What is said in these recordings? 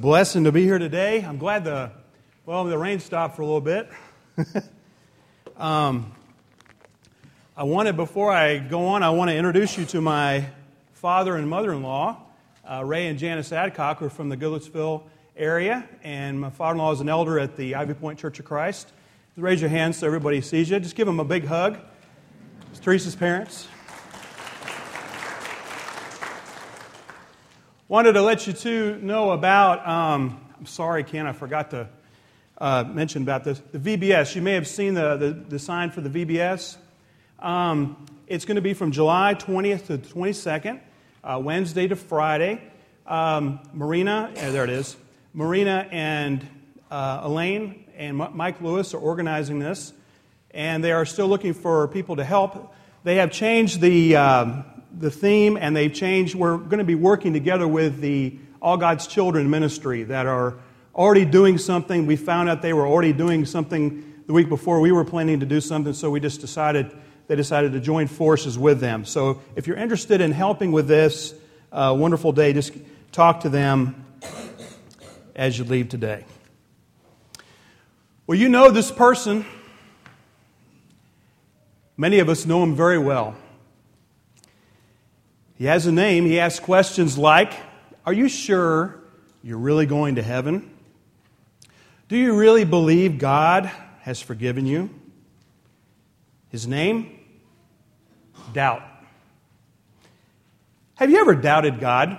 blessing to be here today. I'm glad the rain stopped for a little bit. Before I go on, I want to introduce you to my father and mother-in-law, Ray and Janice Adcock, who are from the Goodlettsville area, and my father-in-law is an elder at the Ivy Point Church of Christ. Raise your hands so everybody sees you. Just give them a big hug. It's Teresa's parents. Wanted to let you two know about, I'm sorry, Ken, I forgot to mention about this, the VBS. You may have seen the sign for the VBS. It's going to be from July 20th to the 22nd, Wednesday to Friday. Marina and Elaine and Mike Lewis are organizing this, and they are still looking for people to help. They have changed the theme, and they've changed. We're going to be working together with the All God's Children ministry that are already doing something. We found out they were already doing something the week before. We were planning to do something, so they decided to join forces with them. So if you're interested in helping with this wonderful day, just talk to them as you leave today. Well, you know this person. Many of us know him very well. He has a name. He asks questions like, are you sure you're really going to heaven? Do you really believe God has forgiven you? His name? Doubt. Have you ever doubted God?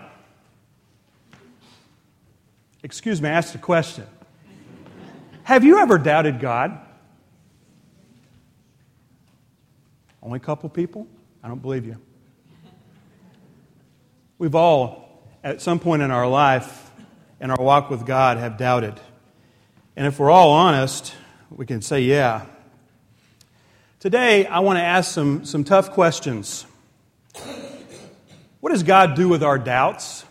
Excuse me, I asked a question. Have you ever doubted God? Only a couple people? I don't believe you. We've all, at some point in our life, in our walk with God, have doubted. And if we're all honest, we can say, yeah. Today, I want to ask some tough questions. What does God do with our doubts?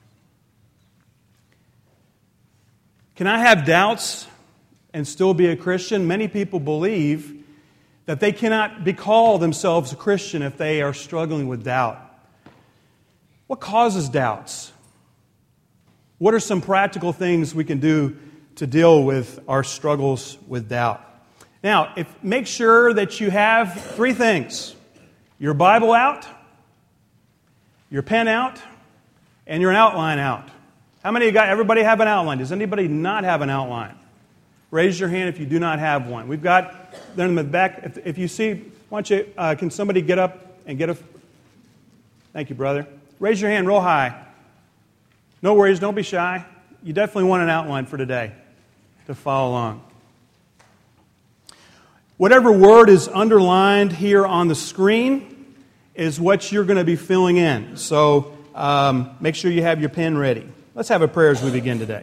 Can I have doubts and still be a Christian? Many people believe that they cannot call themselves a Christian if they are struggling with doubt. What causes doubts? What are some practical things we can do to deal with our struggles with doubt? Now, make sure that you have three things: your Bible out, your pen out, and your outline out. How many of you got? Everybody have an outline? Does anybody not have an outline? Raise your hand if you do not have one. We've got them in the back. If you see, why don't you? Can somebody get up and get a? Thank you, brother. Raise your hand real high. No worries. Don't be shy. You definitely want an outline for today to follow along. Whatever word is underlined here on the screen is what you're going to be filling in. So make sure you have your pen ready. Let's have a prayer as we begin today.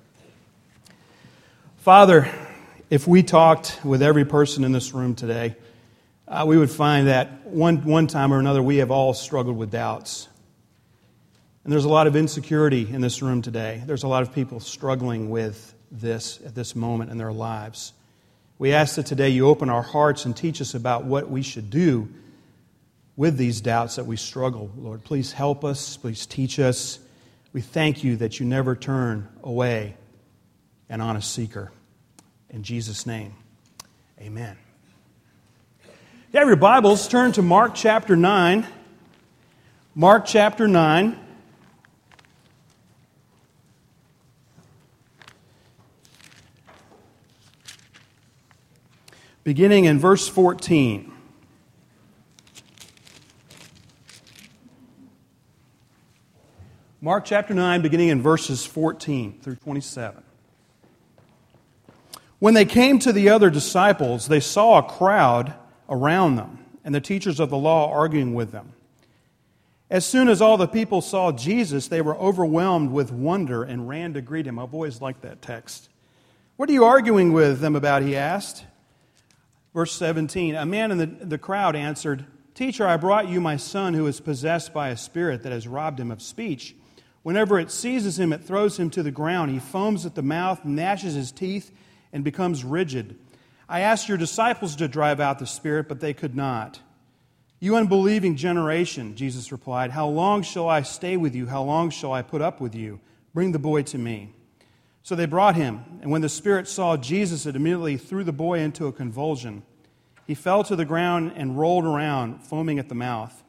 Father, if we talked with every person in this room today, we would find that one time or another we have all struggled with doubts. And there's a lot of insecurity in this room today. There's a lot of people struggling with this at this moment in their lives. We ask that today you open our hearts and teach us about what we should do with these doubts that we struggle. Lord, please help us. Please teach us. We thank you that you never turn away an honest seeker. In Jesus' name, amen. If you have your Bibles, turn to Mark chapter 9. Mark chapter 9. Beginning in verse 14. Mark chapter 9, beginning in verses 14 through 27. When they came to the other disciples, they saw a crowd around them, and the teachers of the law arguing with them. As soon as all the people saw Jesus, they were overwhelmed with wonder and ran to greet him. I've always liked that text. What are you arguing with them about, he asked. Verse 17, a man in the crowd answered, Teacher, I brought you my son who is possessed by a spirit that has robbed him of speech. Whenever it seizes him, it throws him to the ground. He foams at the mouth, gnashes his teeth, and becomes rigid. I asked your disciples to drive out the spirit, but they could not. You unbelieving generation, Jesus replied, how long shall I stay with you? How long shall I put up with you? Bring the boy to me. So they brought him, and when the spirit saw Jesus, it immediately threw the boy into a convulsion. He fell to the ground and rolled around, foaming at the mouth.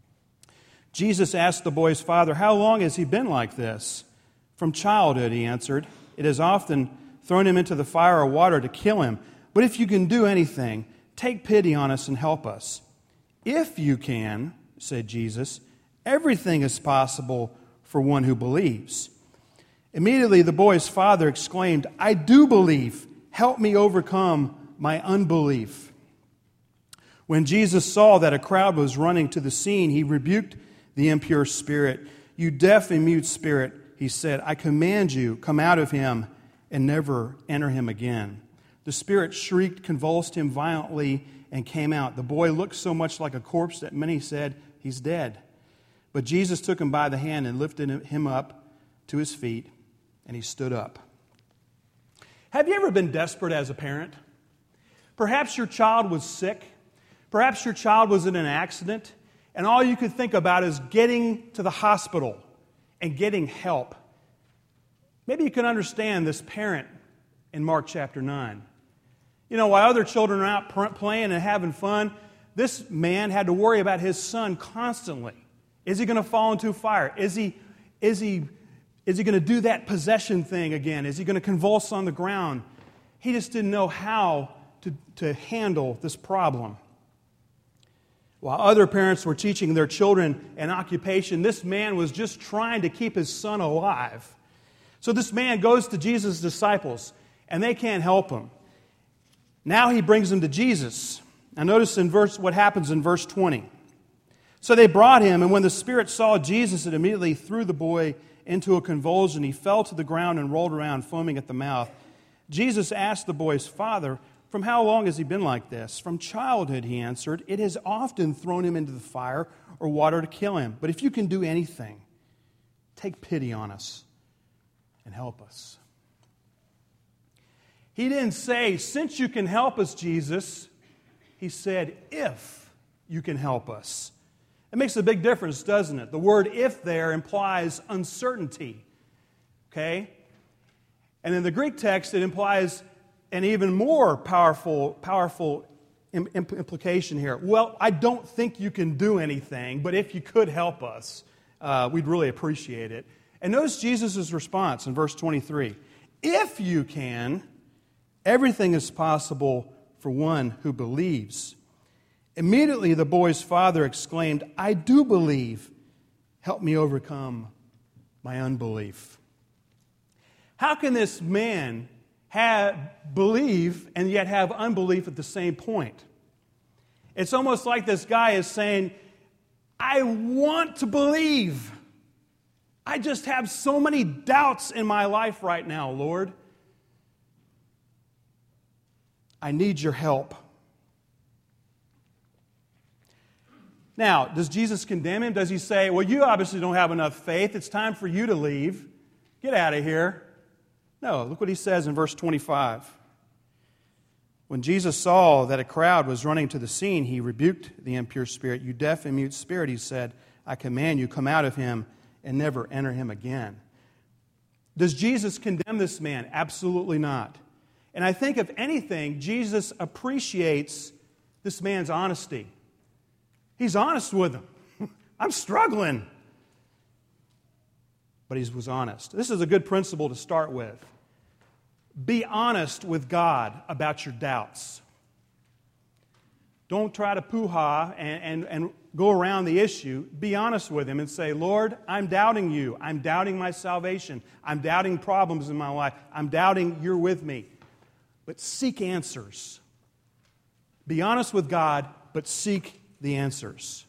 Jesus asked the boy's father, "How long has he been like this?" "From childhood," he answered. "It has often thrown him into the fire or water to kill him. But if you can do anything, take pity on us and help us." "If you can," said Jesus, "everything is possible for one who believes." Immediately the boy's father exclaimed, "I do believe. Help me overcome my unbelief." When Jesus saw that a crowd was running to the scene, he rebuked the impure spirit. "You deaf and mute spirit," he said, "I command you, come out of him and never enter him again." The spirit shrieked, convulsed him violently, and came out. The boy looked so much like a corpse that many said, "He's dead." But Jesus took him by the hand and lifted him up to his feet, and he stood up. Have you ever been desperate as a parent? Perhaps your child was sick. Perhaps your child was in an accident, and all you could think about is getting to the hospital and getting help. Maybe you can understand this parent in Mark chapter 9. You know, while other children are out playing and having fun, this man had to worry about his son constantly. Is he going to fall into fire? Is he going to do that possession thing again? Is he going to convulse on the ground? He just didn't know how to handle this problem. While other parents were teaching their children an occupation, this man was just trying to keep his son alive. So this man goes to Jesus' disciples, and they can't help him. Now he brings them to Jesus. Now notice what happens in verse 20. So they brought him, and when the spirit saw Jesus, it immediately threw the boy into a convulsion. He fell to the ground and rolled around, foaming at the mouth. Jesus asked the boy's father, "From how long has he been like this?" "From childhood," he answered. "It has often thrown him into the fire or water to kill him. But if you can do anything, take pity on us and help us." He didn't say, "Since you can help us, Jesus." He said, "If you can help us." It makes a big difference, doesn't it? The word "if" there implies uncertainty. Okay? And in the Greek text, it implies an even more powerful implication here. Well, I don't think you can do anything, but if you could help us, we'd really appreciate it. And notice Jesus' response in verse 23. If you can, everything is possible for one who believes. Immediately the boy's father exclaimed, "I do believe. Help me overcome my unbelief." How can this man believe and yet have unbelief at the same point? It's almost like this guy is saying, "I want to believe. I just have so many doubts in my life right now, Lord. I need your help." Now, does Jesus condemn him? Does he say, "Well, you obviously don't have enough faith. It's time for you to leave. Get out of here"? No, look what he says in verse 25. When Jesus saw that a crowd was running to the scene, he rebuked the impure spirit. "You deaf and mute spirit," he said, "I command you, come out of him and never enter him again." Does Jesus condemn this man? Absolutely not. And I think, if anything, Jesus appreciates this man's honesty. He's honest with him. "I'm struggling." But he was honest. This is a good principle to start with. Be honest with God about your doubts. Don't try to poo-ha and go around the issue. Be honest with Him and say, "Lord, I'm doubting you. I'm doubting my salvation. I'm doubting problems in my life. I'm doubting you're with me." But seek answers. Be honest with God, but seek the answers.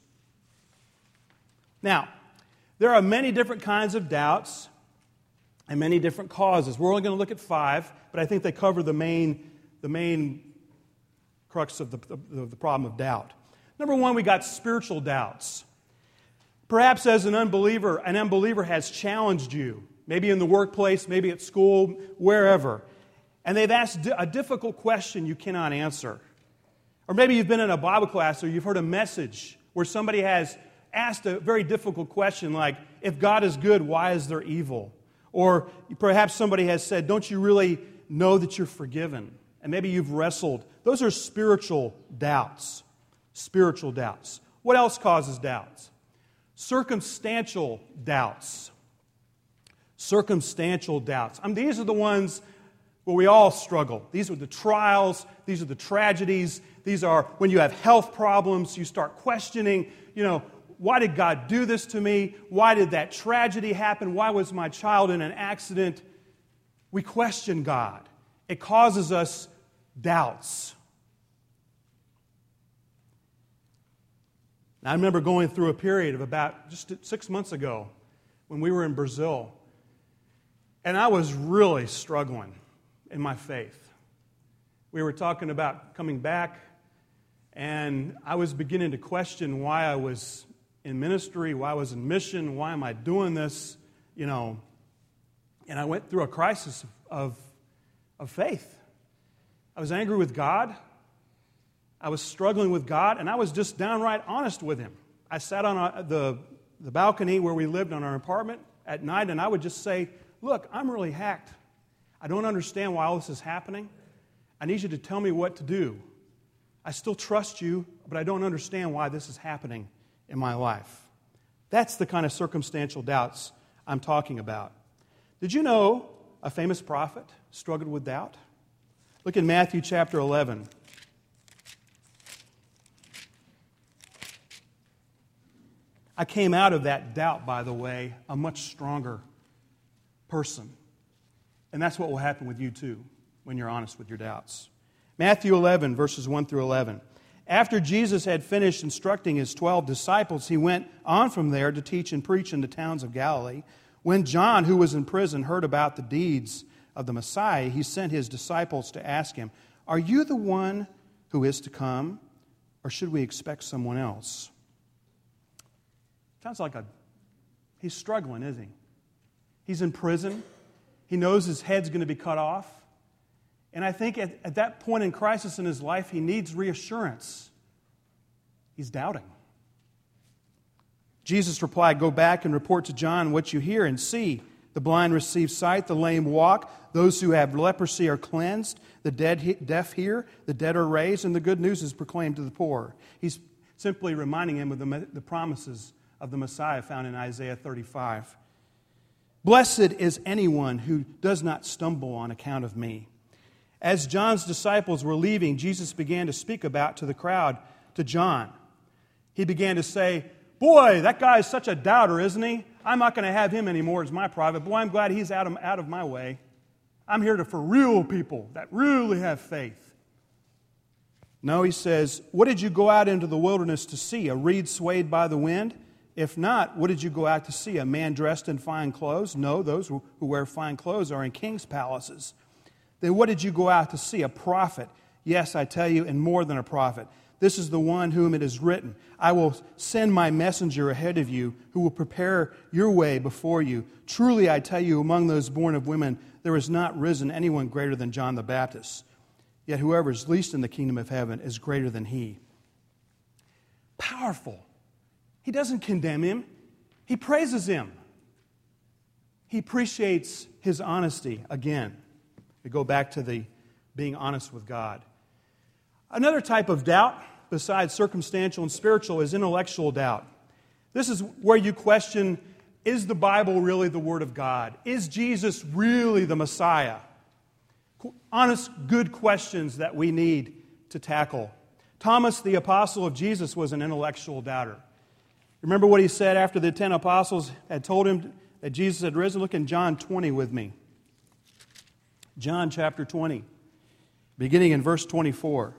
Now, there are many different kinds of doubts and many different causes. We're only going to look at 5, but I think they cover the main crux of the problem of doubt. Number 1, we got spiritual doubts. Perhaps as an unbeliever has challenged you, maybe in the workplace, maybe at school, wherever, and they've asked a difficult question you cannot answer. Or maybe you've been in a Bible class or you've heard a message where somebody has asked a very difficult question like, "If God is good, why is there evil?" Or perhaps somebody has said, don't you really know that you're forgiven? And maybe you've wrestled. Those are spiritual doubts. Spiritual doubts. What else causes doubts? Circumstantial doubts. Circumstantial doubts. These are the ones where we all struggle. These are the trials. These are the tragedies. These are when you have health problems, you start questioning, why did God do this to me? Why did that tragedy happen? Why was my child in an accident? We question God. It causes us doubts. Now, I remember going through a period of about just 6 months ago when we were in Brazil, and I was really struggling in my faith. We were talking about coming back, and I was beginning to question why I was in ministry, why I was in mission, why am I doing this, and I went through a crisis of faith. I was angry with God. I was struggling with God, and I was just downright honest with Him. I sat on the balcony where we lived on our apartment at night, and I would just say, look, I'm really hacked. I don't understand why all this is happening. I need you to tell me what to do. I still trust you, but I don't understand why this is happening in my life. That's the kind of circumstantial doubts I'm talking about. Did you know a famous prophet struggled with doubt? Look in Matthew chapter 11. I came out of that doubt, by the way, a much stronger person. And that's what will happen with you too when you're honest with your doubts. Matthew 11, verses 1 through 11. After Jesus had finished instructing His 12 disciples, He went on from there to teach and preach in the towns of Galilee. When John, who was in prison, heard about the deeds of the Messiah, he sent his disciples to ask Him, "Are you the one who is to come, or should we expect someone else?" Sounds like he's struggling, isn't he? He's in prison. He knows his head's going to be cut off. And I think at that point in crisis in his life, he needs reassurance. He's doubting. Jesus replied, "Go back and report to John what you hear and see. The blind receive sight, the lame walk, those who have leprosy are cleansed, the deaf hear, the dead are raised, and the good news is proclaimed to the poor." He's simply reminding him of the promises of the Messiah found in Isaiah 35. "Blessed is anyone who does not stumble on account of me." As John's disciples were leaving, Jesus began to speak about to the crowd, to John. He began to say, "Boy, that guy is such a doubter, isn't he? I'm not going to have him anymore as my prophet. Boy, I'm glad he's out of my way. I'm here for real people that really have faith." No, he says, "What did you go out into the wilderness to see? A reed swayed by the wind? If not, what did you go out to see? A man dressed in fine clothes? No, those who wear fine clothes are in king's palaces. Then what did you go out to see? A prophet? Yes, I tell you, and more than a prophet. This is the one whom it is written, I will send my messenger ahead of you, who will prepare your way before you. Truly, I tell you, among those born of women, there has not risen anyone greater than John the Baptist. Yet whoever is least in the kingdom of heaven is greater than he." Powerful. He doesn't condemn him. He praises him. He appreciates his honesty again. We go back to the being honest with God. Another type of doubt, besides circumstantial and spiritual, is intellectual doubt. This is where you question, is the Bible really the Word of God? Is Jesus really the Messiah? Honest, good questions that we need to tackle. Thomas, the apostle of Jesus, was an intellectual doubter. Remember what he said after the 10 apostles had told him that Jesus had risen? Look in John 20 with me. John chapter 20, beginning in verse 24.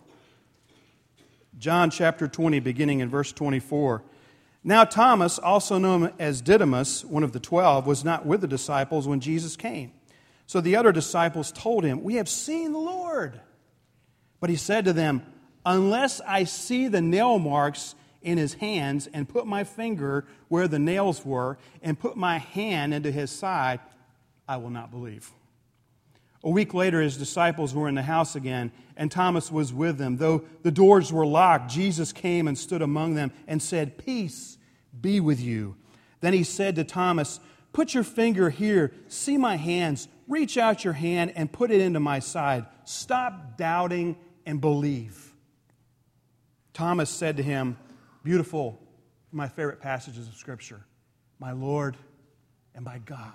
John chapter 20, beginning in verse 24. "Now Thomas, also known as Didymus, one of the 12, was not with the disciples when Jesus came. So the other disciples told him, 'We have seen the Lord.' But he said to them, 'Unless I see the nail marks in his hands, and put my finger where the nails were, and put my hand into his side, I will not believe.' A week later, his disciples were in the house again, and Thomas was with them. Though the doors were locked, Jesus came and stood among them and said, 'Peace be with you.' Then he said to Thomas, Put your finger here. See my hands. Reach out your hand and put it into my side. Stop doubting and believe. Thomas said to him, beautiful, my favorite passages of Scripture, my Lord and my God.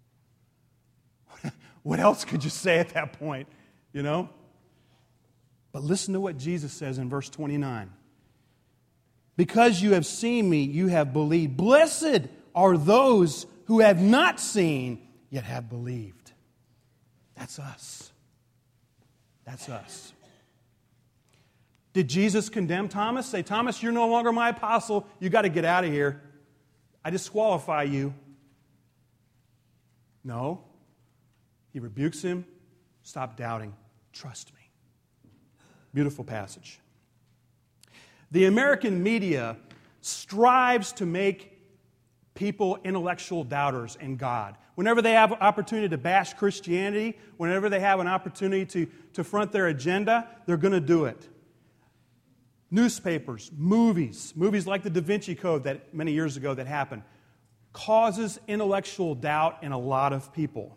What else could you say at that point, you know? But listen to what Jesus says in verse 29. Because you have seen me, you have believed. Blessed are those who have not seen, yet have believed. That's us. That's us. Did Jesus condemn Thomas? Say, Thomas, you're no longer my apostle. You got to get out of here. I disqualify you. No. He rebukes him. Stop doubting. Trust me. Beautiful passage. The American media strives to make people intellectual doubters in God. Whenever they have an opportunity to bash Christianity, whenever they have an opportunity to front their agenda, they're going to do it. Newspapers, movies like the Da Vinci Code that many years ago that happened, causes intellectual doubt in a lot of people.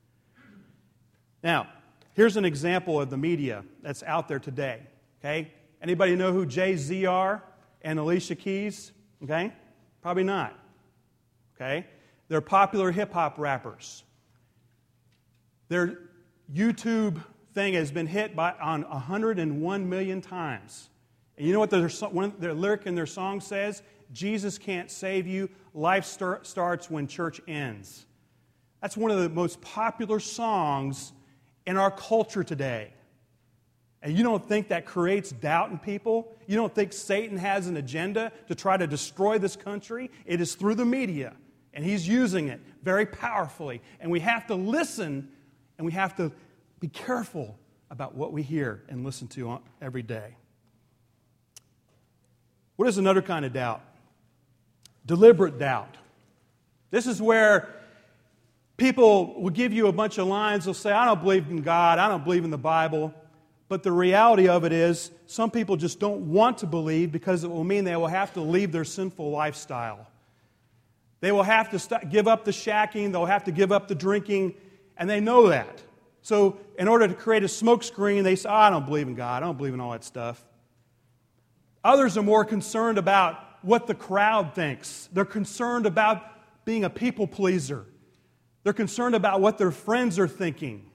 Now, here's an example of the media that's out there today. Okay? Anybody know who Jay-Z are and Alicia Keys? Okay? Probably not. Okay? They're popular hip-hop rappers. Their YouTube thing has been hit on 101 million times. And you know what their lyric in their song says? Jesus can't save you. Life starts when church ends. That's one of the most popular songs in our culture today. And you don't think that creates doubt in people? You don't think Satan has an agenda to try to destroy this country? It is through the media. And he's using it very powerfully. And we have to listen, and we have to be careful about what we hear and listen to every day. What is another kind of doubt? Deliberate doubt. This is where people will give you a bunch of lines. They'll say, I don't believe in God. I don't believe in the Bible. But the reality of it is, some people just don't want to believe because it will mean they will have to leave their sinful lifestyle. They will have to give up the shacking. They'll have to give up the drinking. And they know that. So in order to create a smokescreen, they say, I don't believe in God. I don't believe in all that stuff. Others are more concerned about what the crowd thinks. They're concerned about being a people pleaser. They're concerned about what their friends are thinking.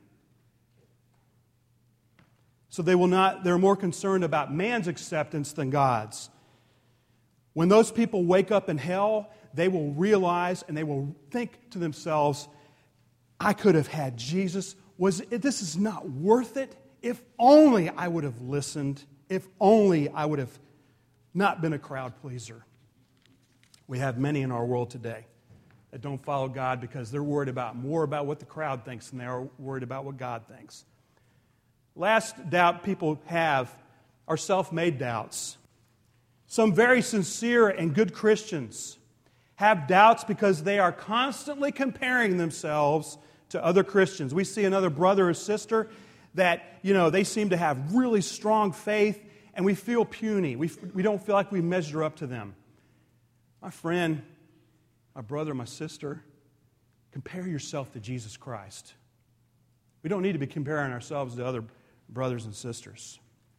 So they're more concerned about man's acceptance than God's. When those people wake up in hell, they will realize and they will think to themselves, I could have had Jesus. This is not worth it. If only I would have listened. If only I would have not been a crowd pleaser. We have many in our world today that don't follow God because they're worried more about what the crowd thinks than they are worried about what God thinks. Last doubt people have are self-made doubts. Some very sincere and good Christians have doubts because they are constantly comparing themselves to other Christians. We see another brother or sister that, they seem to have really strong faith, and we feel puny. We don't feel like we measure up to them. My friend, my brother, my sister, compare yourself to Jesus Christ. We don't need to be comparing ourselves to other brothers and sisters.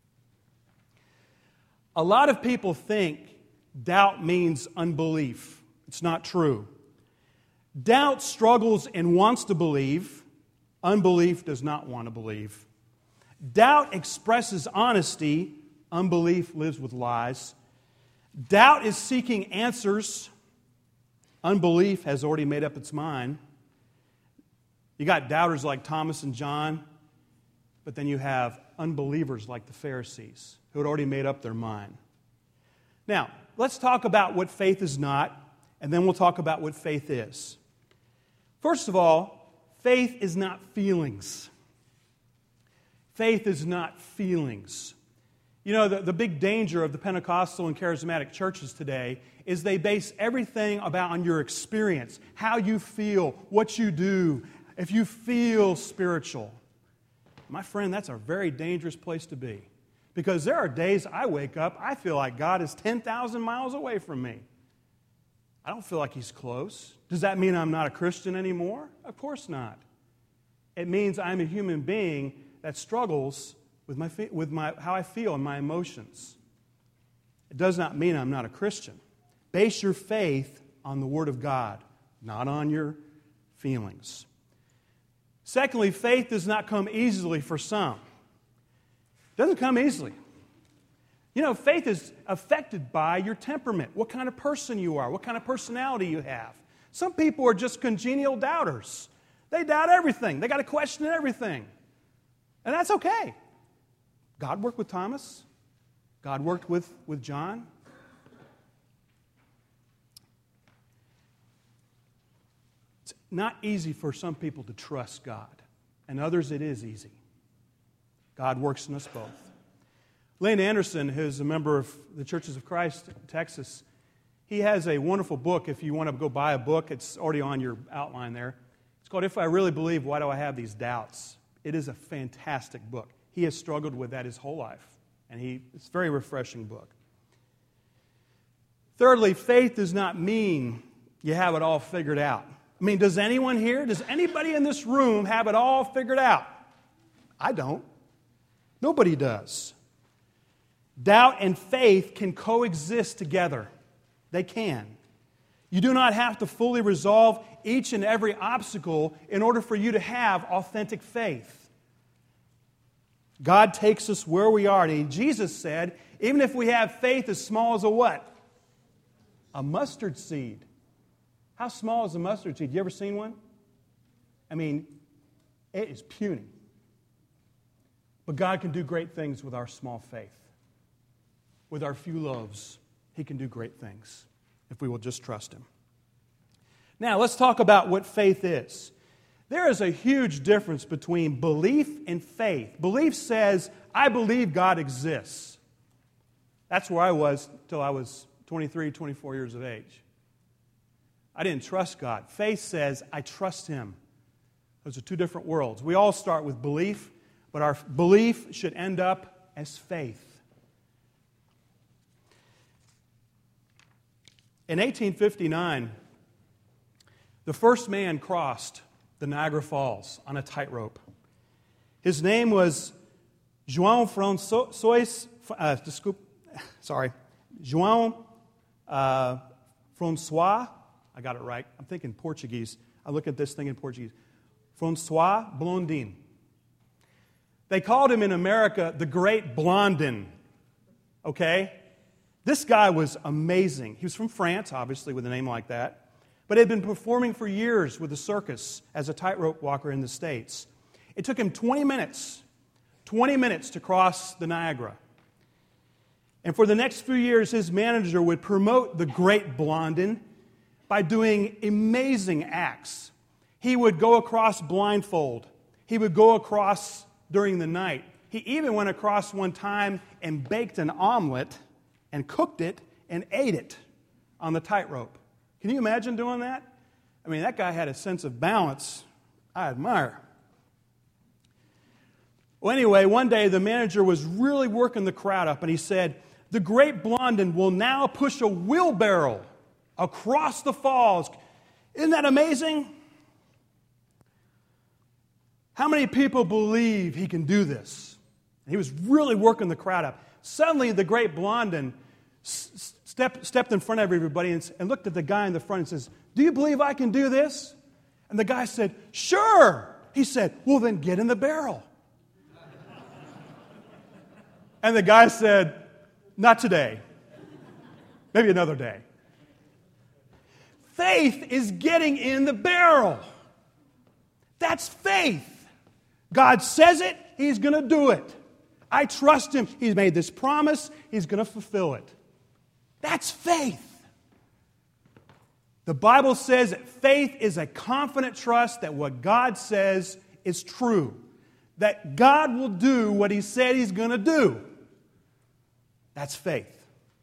A lot of people think doubt means unbelief. It's not true. Doubt struggles and wants to believe. Unbelief does not want to believe. Doubt expresses honesty. Unbelief lives with lies. Doubt is seeking answers. Unbelief has already made up its mind. You got doubters like Thomas and John, but then you have unbelievers like the Pharisees who had already made up their mind. Now, let's talk about what faith is not, and then we'll talk about what faith is. First of all, faith is not feelings. Faith is not feelings. The big danger of the Pentecostal and charismatic churches today is they base everything on your experience, how you feel, what you do, if you feel spiritual. My friend, that's a very dangerous place to be. Because there are days I wake up, I feel like God is 10,000 miles away from me. I don't feel like he's close. Does that mean I'm not a Christian anymore? Of course not. It means I'm a human being that struggles with how I feel and my emotions. It does not mean I'm not a Christian. Base your faith on the Word of God, not on your feelings. Secondly, faith does not come easily for some. It doesn't come easily. You know, faith is affected by your temperament, what kind of person you are, what kind of personality you have. Some people are just congenial doubters. They doubt everything. They got to question everything. And that's okay. God worked with Thomas. God worked with John. It's not easy for some people to trust God, and others it is easy. God works in us both. Lane Anderson, who's a member of the Churches of Christ in Texas, he has a wonderful book. If you want to go buy a book, it's already on your outline there. It's called If I Really Believe, Why Do I Have These Doubts? It is a fantastic book. He has struggled with that his whole life, and it's a very refreshing book. Thirdly, faith does not mean you have it all figured out. I mean, does anybody in this room have it all figured out? I don't. Nobody does. Doubt and faith can coexist together. They can. You do not have to fully resolve each and every obstacle in order for you to have authentic faith. God takes us where we are. And Jesus said, even if we have faith as small as a what? A mustard seed. How small is a mustard seed? You ever seen one? I mean, it is puny. But God can do great things with our small faith. With our few loaves, He can do great things if we will just trust Him. Now, let's talk about what faith is. There is a huge difference between belief and faith. Belief says, I believe God exists. That's where I was till I was 23, 24 years of age. I didn't trust God. Faith says, I trust Him. Those are two different worlds. We all start with belief, but our belief should end up as faith. In 1859, the first man crossed the Niagara Falls on a tightrope. His name was João Francois. I got it right. I'm thinking Portuguese. I look at this thing in Portuguese. Francois Blondin. They called him in America the Great Blondin. Okay? This guy was amazing. He was from France, obviously, with a name like that, but had been performing for years with the circus as a tightrope walker in the States. It took him 20 minutes to cross the Niagara. And for the next few years, his manager would promote the Great Blondin by doing amazing acts. He would go across blindfold. He would go across during the night. He even went across one time and baked an omelet and cooked it and ate it on the tightrope. Can you imagine doing that? I mean, that guy had a sense of balance I admire. Well, anyway, one day the manager was really working the crowd up, and he said, the Great Blondin will now push a wheelbarrow across the falls. Isn't that amazing? How many people believe he can do this? He was really working the crowd up. Suddenly, the Great Blondin stepped in front of everybody and looked at the guy in the front and says, do you believe I can do this? And the guy said, sure. He said, well, then get in the barrel. And the guy said, not today. Maybe another day. Faith is getting in the barrel. That's faith. God says it, He's going to do it. I trust Him. He's made this promise. He's going to fulfill it. That's faith. The Bible says that faith is a confident trust that what God says is true. That God will do what He said He's going to do. That's faith.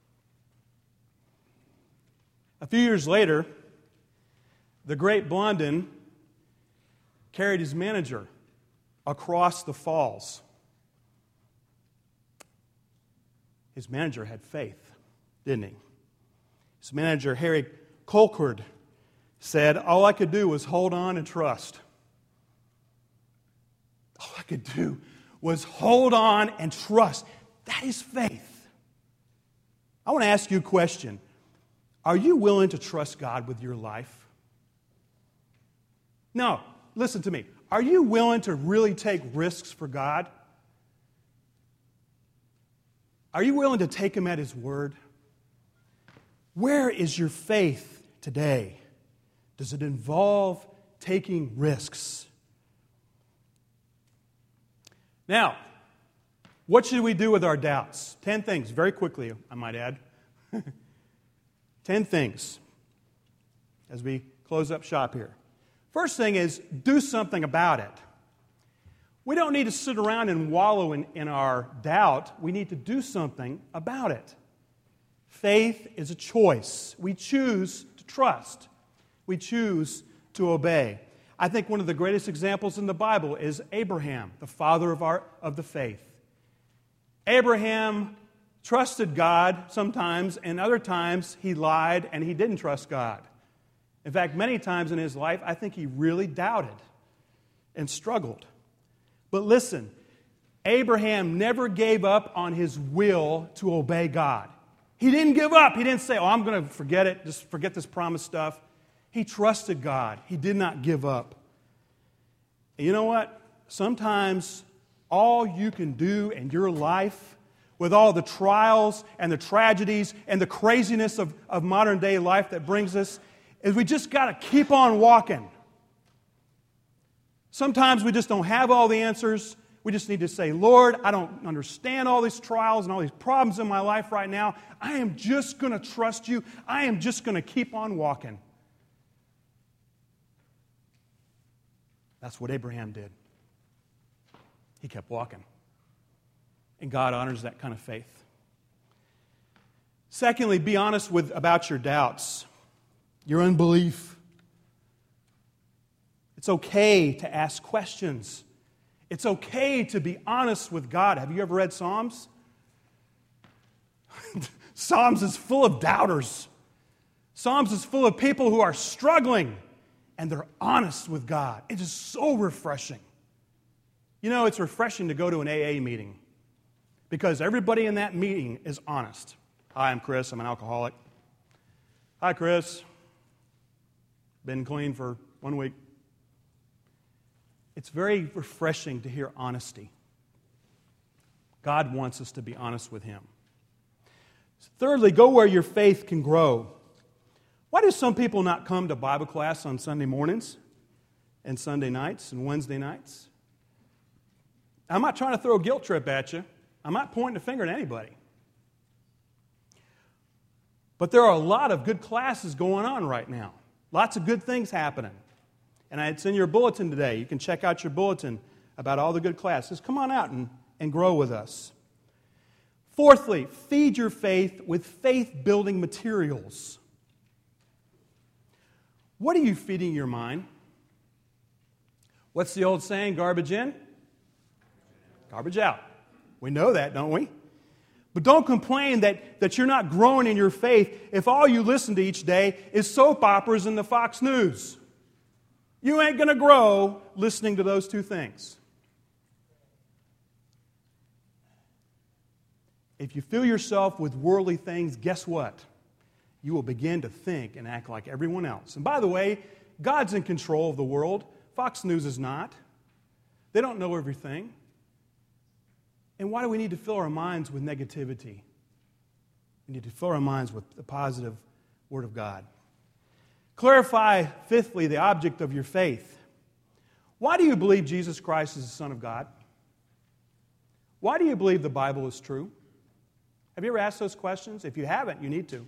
A few years later, the Great Blondin carried his manager across the falls. His manager had faith, didn't he? His manager, Harry Colcord said, all I could do was hold on and trust. All I could do was hold on and trust. That is faith. I want to ask you a question. Are you willing to trust God with your life? No, listen to me. Are you willing to really take risks for God? Are you willing to take Him at His word? Where is your faith today? Does it involve taking risks? Now, what should we do with our doubts? 10 things, very quickly, I might add. 10 things as we close up shop here. First thing is, do something about it. We don't need to sit around and wallow in our doubt. We need to do something about it. Faith is a choice. We choose to trust. We choose to obey. I think one of the greatest examples in the Bible is Abraham, the father of the faith. Abraham trusted God sometimes, and other times he lied and he didn't trust God. In fact, many times in his life, I think he really doubted and struggled. But listen, Abraham never gave up on his will to obey God. He didn't give up. He didn't say, I'm going to forget it, just forget this promised stuff. He trusted God. He did not give up. And you know what? Sometimes all you can do in your life, with all the trials and the tragedies and the craziness of modern day life that brings us, is we just got to keep on walking. Sometimes we just don't have all the answers. We just need to say, Lord, I don't understand all these trials and all these problems in my life right now. I am just going to trust you. I am just going to keep on walking. That's what Abraham did. He kept walking. And God honors that kind of faith. Secondly, be honest about your doubts, your unbelief. It's okay to ask questions. It's okay to be honest with God. Have you ever read Psalms? Psalms is full of doubters. Psalms is full of people who are struggling, and they're honest with God. It is so refreshing. You know, it's refreshing to go to an AA meeting because everybody in that meeting is honest. Hi, I'm Chris. I'm an alcoholic. Hi, Chris. Been clean for 1 week. It's very refreshing to hear honesty. God wants us to be honest with Him. Thirdly, go where your faith can grow. Why do some people not come to Bible class on Sunday mornings and Sunday nights and Wednesday nights? I'm not trying to throw a guilt trip at you. I'm not pointing a finger at anybody. But there are a lot of good classes going on right now. Lots of good things happening. And it's in your bulletin today. You can check out your bulletin about all the good classes. Come on out and grow with us. Fourthly, feed your faith with faith-building materials. What are you feeding your mind? What's the old saying? Garbage in, garbage out. We know that, don't we? But don't complain that you're not growing in your faith if all you listen to each day is soap operas and the Fox News. You ain't going to grow listening to those two things. If you fill yourself with worldly things, guess what? You will begin to think and act like everyone else. And by the way, God's in control of the world. Fox News is not. They don't know everything. And why do we need to fill our minds with negativity? We need to fill our minds with the positive Word of God. Clarify, fifthly, the object of your faith. Why do you believe Jesus Christ is the Son of God? Why do you believe the Bible is true? Have you ever asked those questions? If you haven't, you need to.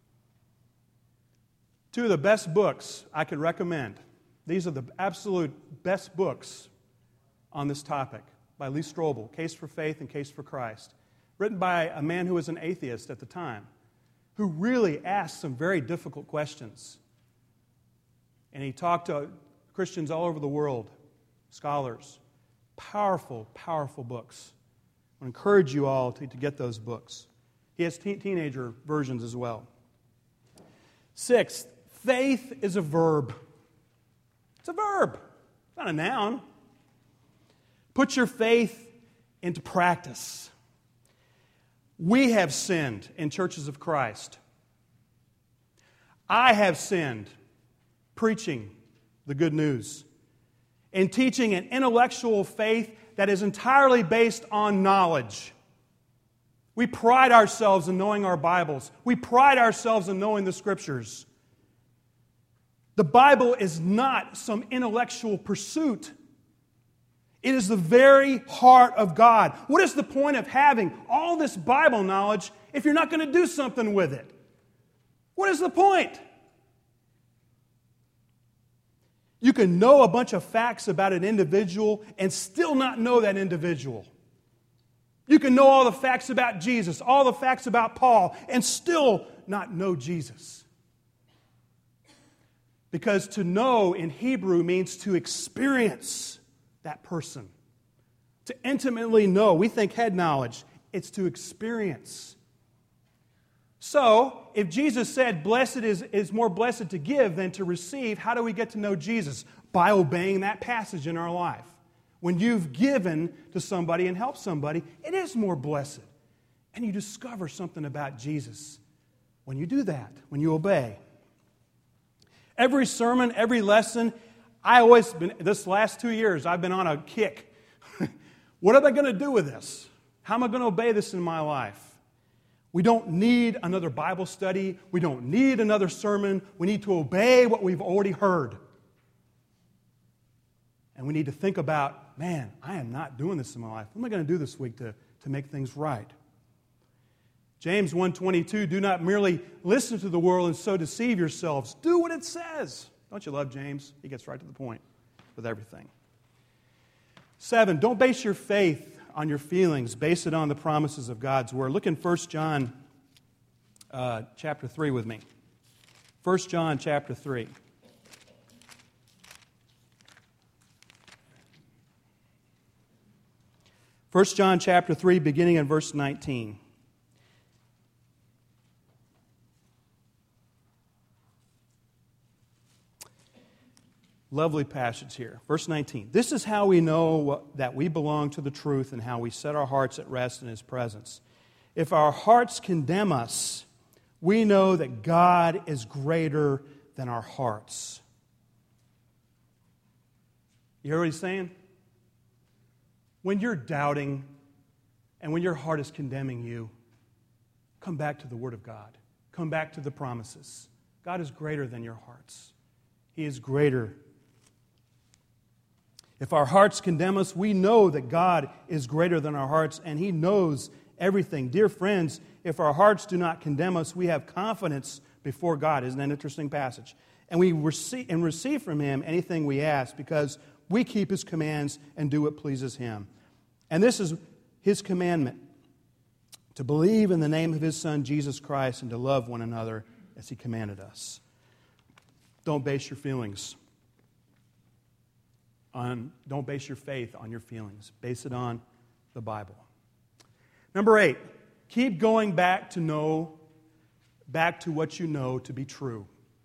Two of the best books I could recommend. These are the absolute best books on this topic by Lee Strobel, Case for Faith and Case for Christ, written by a man who was an atheist at the time, who really asked some very difficult questions. And he talked to Christians all over the world, scholars. Powerful, powerful books. I encourage you all to get those books. He has teenager versions as well. Sixth, Faith is a verb. It's a verb. It's not a noun. Put your faith into practice. We have sinned in churches of Christ. I have sinned preaching the good news and teaching an intellectual faith that is entirely based on knowledge. We pride ourselves in knowing our Bibles. We pride ourselves in knowing the Scriptures. The Bible is not some intellectual pursuit. It is the very heart of God. What is the point of having all this Bible knowledge if you're not going to do something with it? What is the point? You can know a bunch of facts about an individual and still not know that individual. You can know all the facts about Jesus, all the facts about Paul, and still not know Jesus. Because to know in Hebrew means to experience that person. To intimately know. We think head knowledge. It's to experience. So, if Jesus said blessed is more blessed to give than to receive, how do we get to know Jesus? By obeying that passage in our life. When you've given to somebody and helped somebody, it is more blessed. And you discover something about Jesus when you do that, when you obey. Every sermon, every lesson, this last 2 years, I've been on a kick. What am I going to do with this? How am I going to obey this in my life? We don't need another Bible study. We don't need another sermon. We need to obey what we've already heard. And we need to think about, man, I am not doing this in my life. What am I going to do this week to make things right? James 1:22, do not merely listen to the world and so deceive yourselves. Do what it says. Don't you love James? He gets right to the point with everything. 7, don't base your faith on your feelings. Base it on the promises of God's Word. Look in 1 John chapter 3 with me. 1 John chapter 3. First John chapter 3, beginning in verse 19. Lovely passage here. Verse 19. This is how we know that we belong to the truth and how we set our hearts at rest in His presence. If our hearts condemn us, we know that God is greater than our hearts. You hear what he's saying? When you're doubting and when your heart is condemning you, come back to the Word of God. Come back to the promises. God is greater than your hearts. He is greater. If our hearts condemn us, we know that God is greater than our hearts, and He knows everything. Dear friends, if our hearts do not condemn us, we have confidence before God. Isn't that an interesting passage? And we receive from Him anything we ask, because we keep His commands and do what pleases Him. And this is His commandment, to believe in the name of His Son, Jesus Christ, and to love one another as He commanded us. Don't base your feelings don't base your faith on your feelings. Base it on the Bible. Number 8, keep going back to what you know to be true.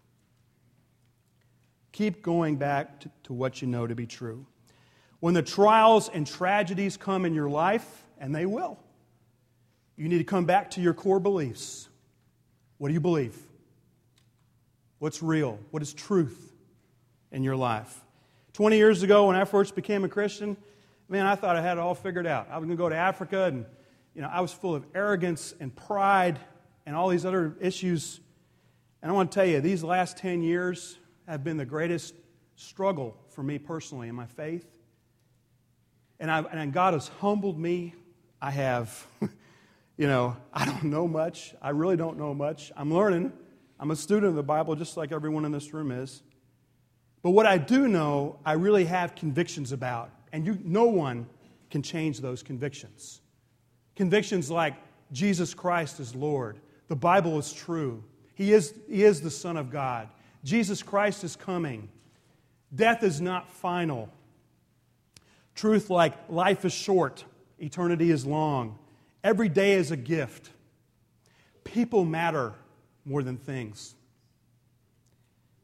Keep going back to what you know to be true. When the trials and tragedies come in your life, and they will, you need to come back to your core beliefs. What do you believe? What's real? What is truth in your life? 20 years ago, when I first became a Christian, man, I thought I had it all figured out. I was going to go to Africa, and I was full of arrogance and pride and all these other issues. And I want to tell you, these last 10 years have been the greatest struggle for me personally in my faith. And God has humbled me. I have, I don't know much. I really don't know much. I'm learning. I'm a student of the Bible just like everyone in this room is. But what I do know, I really have convictions about. And no one can change those convictions. Convictions like Jesus Christ is Lord. The Bible is true. He is the Son of God. Jesus Christ is coming. Death is not final. Truth like life is short, eternity is long. Every day is a gift. People matter more than things.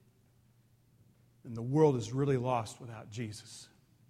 then the world is really lost without Jesus.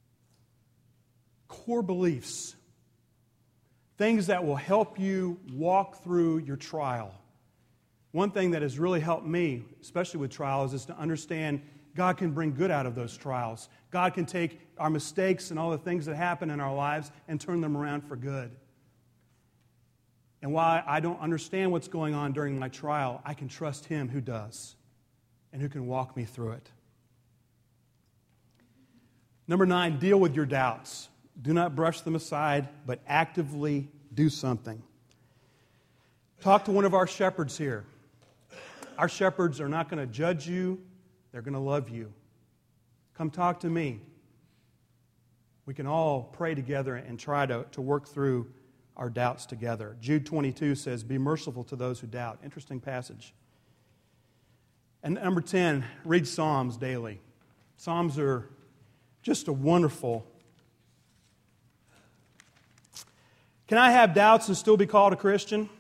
Core beliefs. Things that will help you walk through your trial. One thing that has really helped me, especially with trials, is to understand God can bring good out of those trials. God can take our mistakes and all the things that happen in our lives and turn them around for good. And while I don't understand what's going on during my trial, I can trust Him who does and who can walk me through it. Number 9, deal with your doubts. Do not brush them aside, but actively do something. Talk to one of our shepherds here. Our shepherds are not going to judge you. They're going to love you. Come talk to me. We can all pray together and try to work through our doubts together. Jude 22 says, be merciful to those who doubt. Interesting passage. And number 10, read Psalms daily. Psalms are just a wonderful. Can I have doubts and still be called a Christian?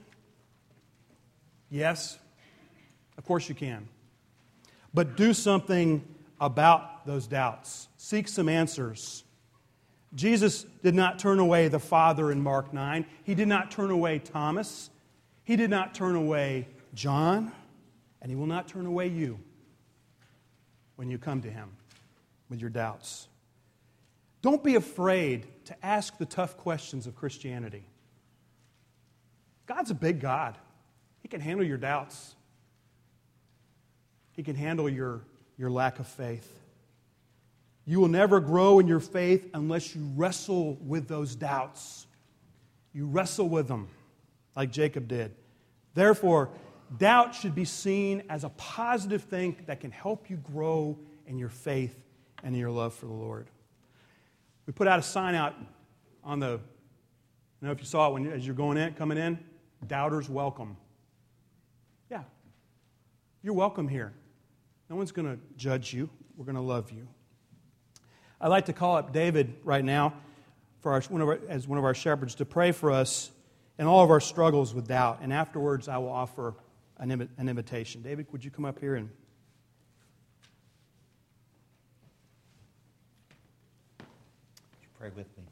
Yes. Of course you can. But do something about those doubts. Seek some answers. Jesus did not turn away the Father in Mark 9. He did not turn away Thomas. He did not turn away John. And He will not turn away you when you come to Him with your doubts. Don't be afraid to ask the tough questions of Christianity. God's a big God. He can handle your doubts. He can handle your lack of faith. You will never grow in your faith unless you wrestle with those doubts. You wrestle with them like Jacob did. Therefore, doubt should be seen as a positive thing that can help you grow in your faith and in your love for the Lord. We put out a sign out on the, I don't know if you saw it as you're coming in, doubters welcome. Yeah, you're welcome here. No one's going to judge you. We're going to love you. I'd like to call up David right now as one of our shepherds to pray for us in all of our struggles with doubt. And afterwards, I will offer an invitation. David, would you come up here and... Would you pray with me?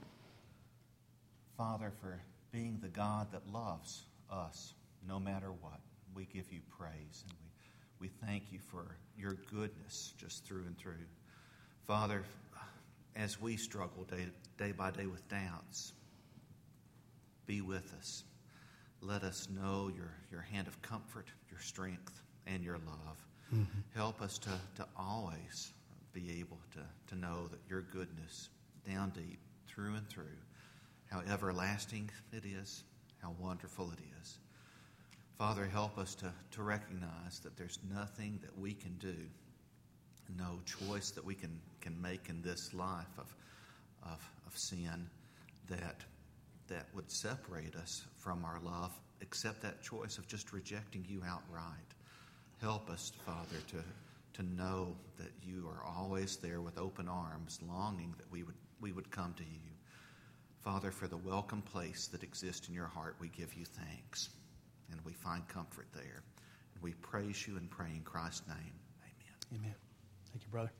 Father, for being the God that loves us no matter what, we give you praise and we thank you for your goodness just through and through. Father, as we struggle day by day with doubts, be with us. Let us know your hand of comfort, your strength, and your love. Mm-hmm. Help us to always be able to know that your goodness down deep, through and through, how everlasting it is, how wonderful it is. Father, help us to recognize that there's nothing that we can do, no choice that we can make in this life of sin that would separate us from our love, except that choice of just rejecting you outright. Help us, Father, to know that you are always there with open arms, longing that we would come to you. Father, for the welcome place that exists in your heart, we give you thanks, and we find comfort there. And we praise you and pray in Christ's name. Amen. Amen. Thank you, brother.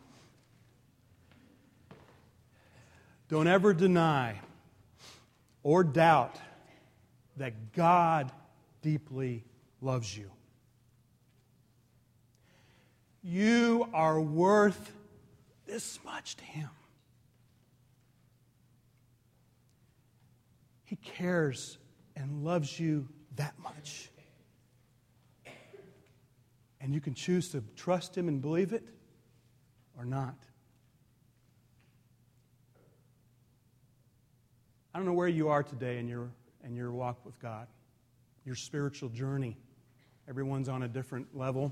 Don't ever deny or doubt that God deeply loves you. You are worth this much to Him. He cares and loves you that much. And you can choose to trust Him and believe it or not. I don't know where you are today in your walk with God, your spiritual journey. Everyone's on a different level.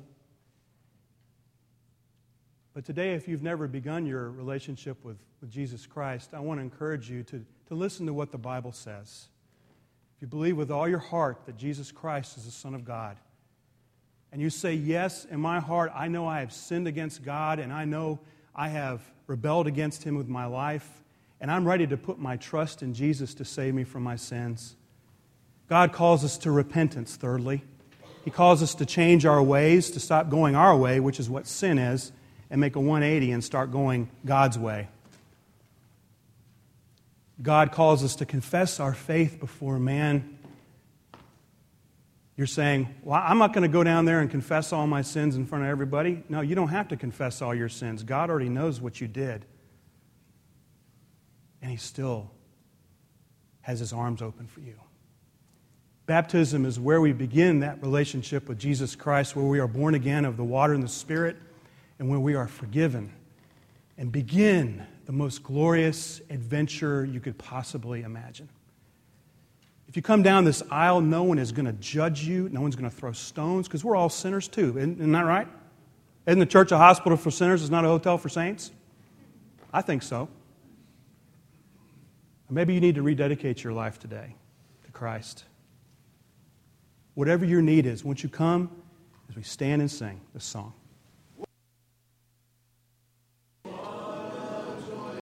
But today, if you've never begun your relationship with Jesus Christ, I want to encourage you to listen to what the Bible says. If you believe with all your heart that Jesus Christ is the Son of God, and you say, yes, in my heart, I know I have sinned against God, and I know I have rebelled against Him with my life, and I'm ready to put my trust in Jesus to save me from my sins. God calls us to repentance, thirdly. He calls us to change our ways, to stop going our way, which is what sin is, and make a 180 and start going God's way. God calls us to confess our faith before man. You're saying, well, I'm not going to go down there and confess all my sins in front of everybody. No, you don't have to confess all your sins. God already knows what you did. And He still has His arms open for you. Baptism is where we begin that relationship with Jesus Christ, where we are born again of the water and the Spirit, and where we are forgiven, and begin the most glorious adventure you could possibly imagine. If you come down this aisle, no one is going to judge you. No one's going to throw stones, because we're all sinners too. Isn't that right? Isn't the church a hospital for sinners? It's not a hotel for saints? I think so. Or maybe you need to rededicate your life today to Christ. Whatever your need is, won't you come as we stand and sing this song?